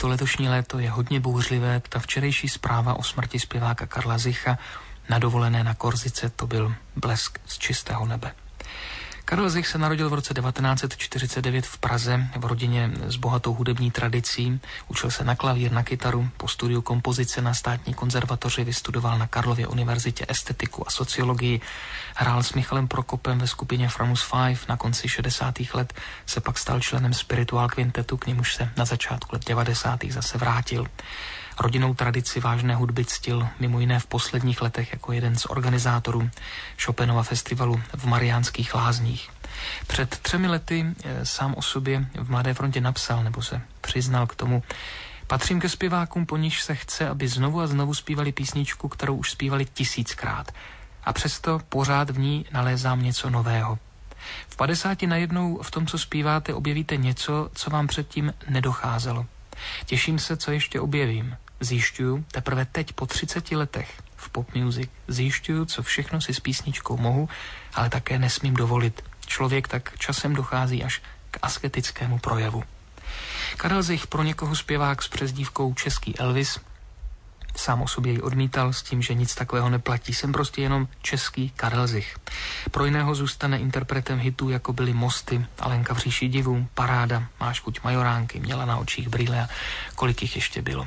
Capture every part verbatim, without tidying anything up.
to letošní léto je hodně bouřlivé. Ta včerejší zpráva o smrti zpěváka Karla Zicha na dovolené na Korzice, to byl blesk z čistého nebe. Karel Zich se narodil v roce devatenáct set čtyřicet devět v Praze v rodině s bohatou hudební tradicí. Učil se na klavír, na kytaru, po studiu kompozice na Státní konzervatoři vystudoval na Karlově univerzitě estetiku a sociologii. Hrál s Michalem Prokopem ve skupině Framus Five. Na konci šedesátých let se pak stal členem Spiritual Quintetu, k němuž se na začátku let devadesátých zase vrátil. Rodinnou tradici vážné hudby ctil mimo jiné v posledních letech jako jeden z organizátorů Chopinova festivalu v Mariánských Lázních. Před třemi lety sám o sobě v Mladé frontě napsal, nebo se přiznal k tomu: patřím ke zpěvákům, po níž se chce, aby znovu a znovu zpívali písničku, kterou už zpívali tisíckrát. A přesto pořád v ní nalézám něco nového. V padesáti najednou v tom, co zpíváte, objevíte něco, co vám předtím nedocházelo. Těším se, co ještě objevím. Zjišťuju teprve teď po třiceti letech v pop music. Zjišťuju, co všechno si s písničkou mohu, ale také nesmím dovolit. Člověk tak časem dochází až k asketickému projevu. Karel Zich, pro někoho zpěvák s přezdívkou Český Elvis, sám o sobě ji odmítal s tím, že nic takového neplatí. Jsem prostě jenom český Karel Zich. Pro jiného zůstane interpretem hitů, jako byly Mosty, Alenka v říši divů, Paráda, Máš chuť majoránky, Měla na očích brýle a kolik jich ještě bylo.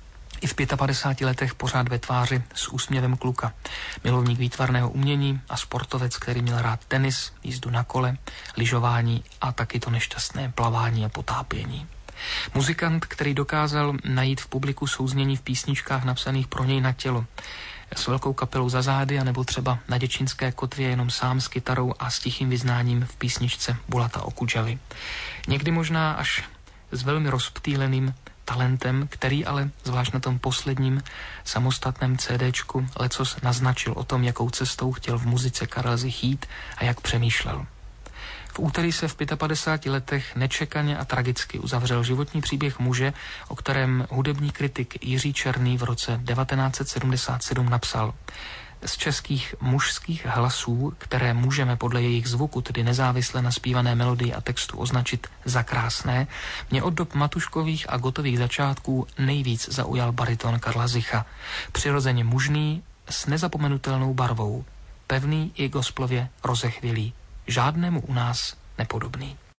I v padesátých pěti letech pořád ve tváři s úsměvem kluka. Milovník výtvarného umění a sportovec, který měl rád tenis, jízdu na kole, lyžování a taky to nešťastné plavání a potápění. Muzikant, který dokázal najít v publiku souznění v písničkách napsaných pro něj na tělo. S velkou kapelou za zády, anebo třeba na Děčínské kotvě jenom sám s kytarou a s tichým vyznáním v písničce Bulata Okudžavy. Někdy možná až s velmi rozptýleným talentem, který ale, zvlášť na tom posledním samostatném CDčku, lecos naznačil o tom, jakou cestou chtěl v muzice Karel Zich jít a jak přemýšlel. V úterý se v padesátých pěti letech nečekaně a tragicky uzavřel životní příběh muže, o kterém hudební kritik Jiří Černý v roce devatenáct set sedmdesát sedm napsal: z českých mužských hlasů, které můžeme podle jejich zvuku, tedy nezávisle na zpívané melodii a textu, označit za krásné, mě od dob Matuškových a Gotových začátků nejvíc zaujal bariton Karla Zicha. Přirozeně mužný, s nezapomenutelnou barvou, pevný i gospelově rozechvělý, žádnému u nás nepodobný.